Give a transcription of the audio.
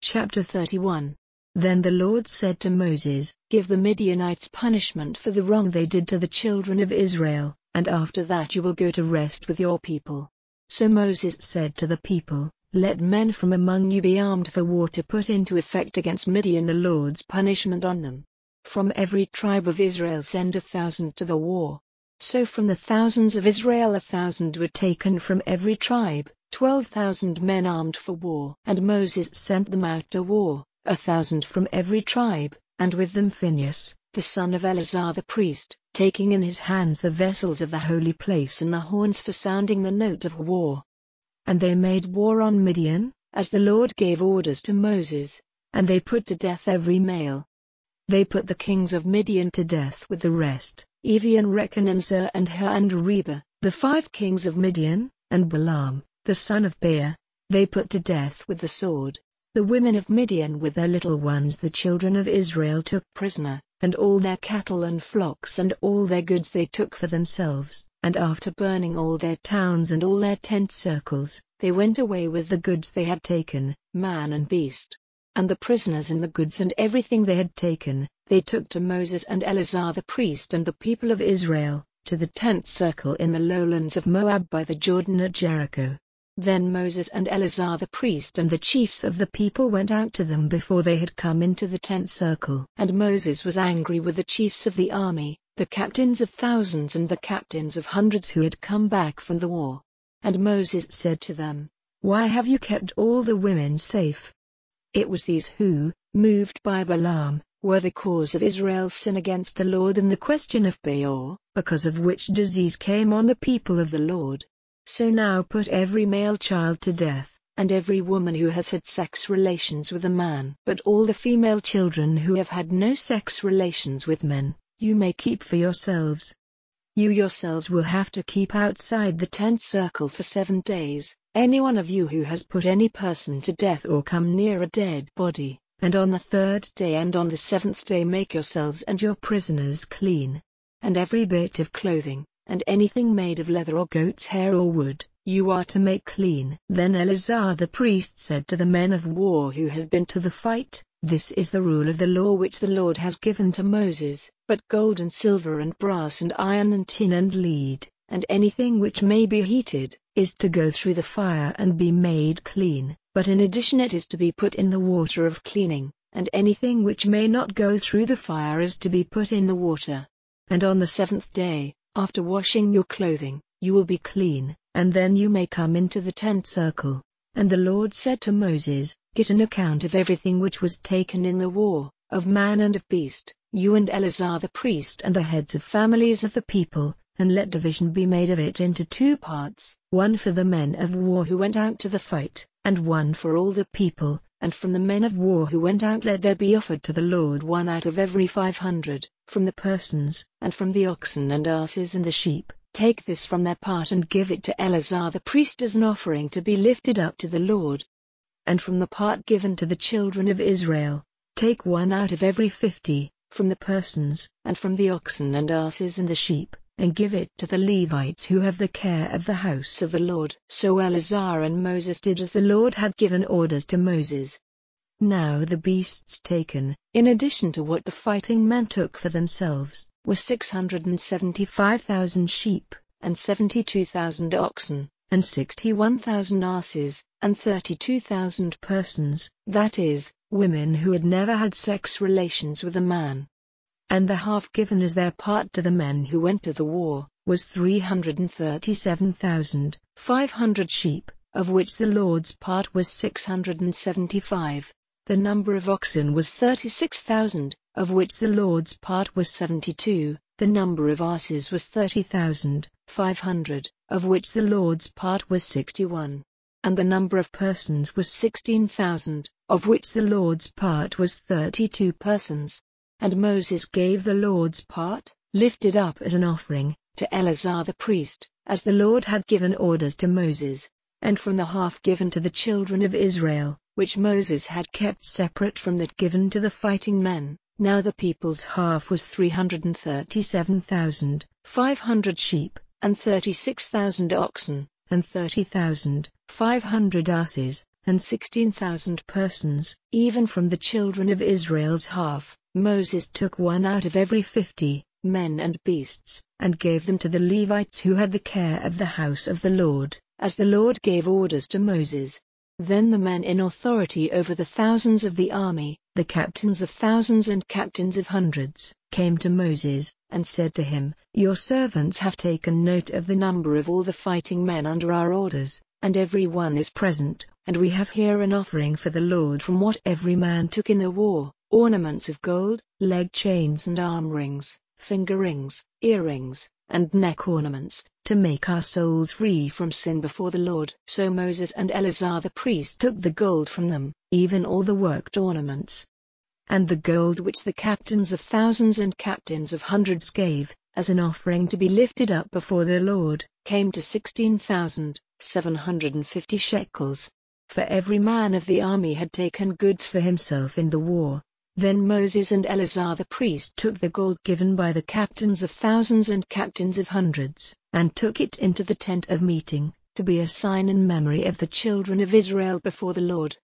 Chapter 31. Then the Lord said to Moses, "Give the Midianites punishment for the wrong they did to the children of Israel, and after that you will go to rest with your people." So Moses said to the people, "Let men from among you be armed for war to put into effect against Midian the Lord's punishment on them. From every tribe of Israel send 1,000 to the war." So from the thousands of Israel 1,000 were taken from every tribe, 12,000 men armed for war. And Moses sent them out to war, 1,000 from every tribe, and with them Phinehas, the son of Eleazar the priest, taking in his hands the vessels of the holy place and the horns for sounding the note of war. And they made war on Midian, as the Lord gave orders to Moses, and they put to death every male. They put the kings of Midian to death with the rest, Evi and Rechan and Zur and Hur and Reba, the 5 kings of Midian, and Balaam, the son of Beor, they put to death with the sword. The women of Midian with their little ones the children of Israel took prisoner, and all their cattle and flocks and all their goods they took for themselves, and after burning all their towns and all their tent circles, they went away with the goods they had taken, man and beast. And the prisoners and the goods and everything they had taken, they took to Moses and Eleazar the priest and the people of Israel, to the tent circle in the lowlands of Moab by the Jordan at Jericho. Then Moses and Eleazar the priest and the chiefs of the people went out to them before they had come into the tent circle. And Moses was angry with the chiefs of the army, the captains of thousands and the captains of hundreds who had come back from the war. And Moses said to them, "Why have you kept all the women safe?" It was these who, moved by Balaam, were the cause of Israel's sin against the Lord in the question of Peor, because of which disease came on the people of the Lord. So now put every male child to death, and every woman who has had sex relations with a man. But all the female children who have had no sex relations with men, you may keep for yourselves. You yourselves will have to keep outside the tent circle for 7 days, any one of you who has put any person to death or come near a dead body, and on the 3rd day and on the 7th day make yourselves and your prisoners clean. And every bit of clothing, and anything made of leather or goat's hair or wood, you are to make clean. Then Eleazar the priest said to the men of war who had been to the fight, "This is the rule of the law which the Lord has given to Moses, but gold and silver and brass and iron and tin and lead, and anything which may be heated, is to go through the fire and be made clean, but in addition it is to be put in the water of cleaning, and anything which may not go through the fire is to be put in the water. And on the 7th day, after washing your clothing, you will be clean, and then you may come into the tent circle." And the Lord said to Moses, "Get an account of everything which was taken in the war, of man and of beast, you and Eleazar the priest and the heads of families of the people, and let division be made of it into 2 parts, one for the men of war who went out to the fight, and one for all the people, and from the men of war who went out let there be offered to the Lord one out of every 500, from the persons, and from the oxen and asses and the sheep. Take this from their part and give it to Eleazar the priest as an offering to be lifted up to the Lord. And from the part given to the children of Israel, take one out of every 50, from the persons, and from the oxen and asses and the sheep, and give it to the Levites who have the care of the house of the Lord." So Eleazar and Moses did as the Lord had given orders to Moses. Now the beasts taken, in addition to what the fighting men took for themselves, were 675,000 sheep, and 72,000 oxen, and 61,000 asses, and 32,000 persons, that is, women who had never had sex relations with a man. And the half given as their part to the men who went to the war, was 337,500 sheep, of which the Lord's part was 675. The number of oxen was 36,000, of which the Lord's part was 72. The number of asses was 30,500, of which the Lord's part was 61. And the number of persons was 16,000, of which the Lord's part was 32 persons. And Moses gave the Lord's part, lifted up as an offering, to Eleazar the priest, as the Lord had given orders to Moses. And from the half given to the children of Israel, which Moses had kept separate from that given to the fighting men, now the people's half was 337,500 sheep, and 36,000 oxen, and 30,500 asses, and 16,000 persons, even from the children of Israel's half. Moses took one out of every 50, men and beasts, and gave them to the Levites who had the care of the house of the Lord, as the Lord gave orders to Moses. Then the men in authority over the thousands of the army, the captains of thousands and captains of hundreds, came to Moses, and said to him, "Your servants have taken note of the number of all the fighting men under our orders, and every one is present, and we have here an offering for the Lord from what every man took in the war, ornaments of gold, leg chains and arm rings, finger rings, earrings, and neck ornaments, to make our souls free from sin before the Lord." So Moses and Eleazar the priest took the gold from them, even all the worked ornaments. And the gold which the captains of thousands and captains of hundreds gave, as an offering to be lifted up before the Lord, came to 16,750 shekels. For every man of the army had taken goods for himself in the war. Then Moses and Eleazar the priest took the gold given by the captains of thousands and captains of hundreds, and took it into the tent of meeting, to be a sign in memory of the children of Israel before the Lord.